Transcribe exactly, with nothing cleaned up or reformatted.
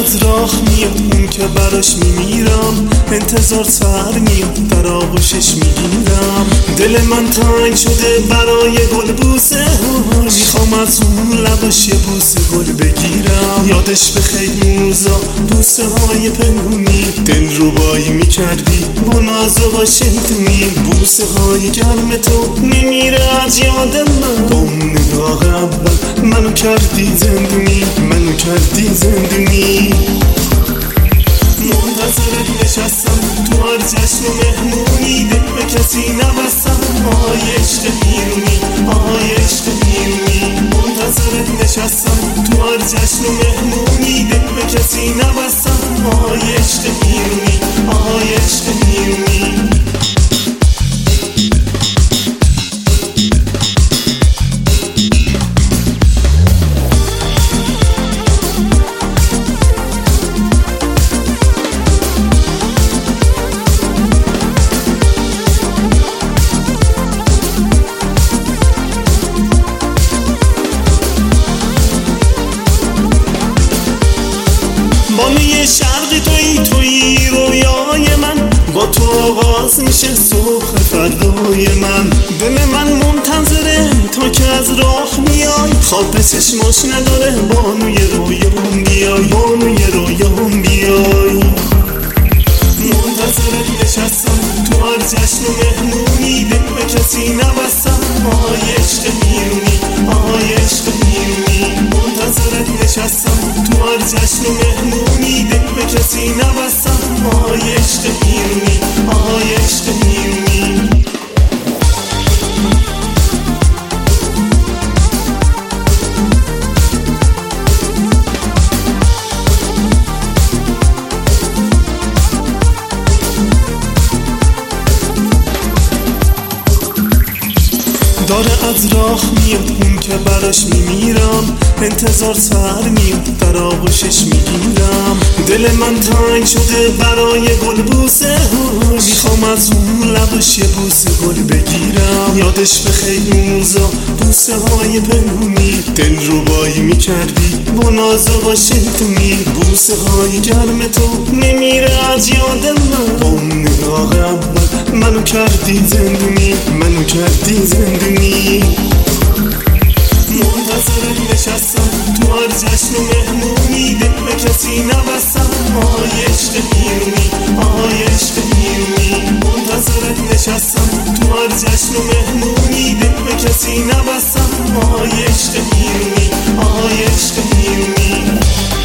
از راه میاد اون که براش میمیرم، انتظار سر میاد در آغوشش میگیرم. دل من تنگ شده برای گل بوسه هاش، میخوام از اون لباش یه بوسه گل بگیرم. یادش به خیلی روزا بوسه های پنهونی، دل روبایی میکردی با ناز و واشنگتونی. بوسه های گرم تو نمیره از یاد من، با اون نگاه اول منو کردی زندونی، منو کردی زندونی. منتظرت نشستم تو هر جشن و مهمونی، دل به کسی نبستم آهای عشق بیرونی، آهای عشق بیرونی. منتظرت نشستم تو هر جشن و مهمونی، دل به کسی نبستم آهای عشق بیرونی، آهای عشق بیرونی. بانوی شرقی توی توی رویای من، با تو آغاز میشه صبح فردای من. دل من منتظره تا که از راه میای، خواب به چشماش نداره بانوی رویام بیای، بانوی رویام بیای. منتظرت نشستم تو هر جشن و مهمونی، دل به کسی نبستم آهای عشق بیرونی، آهای عشق بیرونی. منتظرت نشستم تو هر جشن و مهمونی، دل به کسی نبستم آهای عشق بیرونی، آهای عشق بیرونی. داره از راه میاد اون که براش میمیرم، انتظار سر میاد در آغوشش میگیرم. دل من تنگ شده برای گل بوسه هاش، میخوام از اون لباش یه بوسه گل بگیرم. یادش به خیلی روزا بوسه های پنهونی، دل روبایی میکردی با ناز و واشنگتونی. بوسه های گرم تو نمیره از یاد من، با اون نگاه اول منو کردی زندونی، منو کردی زندونی. منتظرت نشستم تو هر جشن و مهمونی، دل به کسی نبستم آهای عشق بیرونی، آهای عشق بیرونی. منتظرت نشستم تو هر جشن و مهمونی، دل به کسی نبستم آهای عشق بیرونی، آهای عشق بیرونی.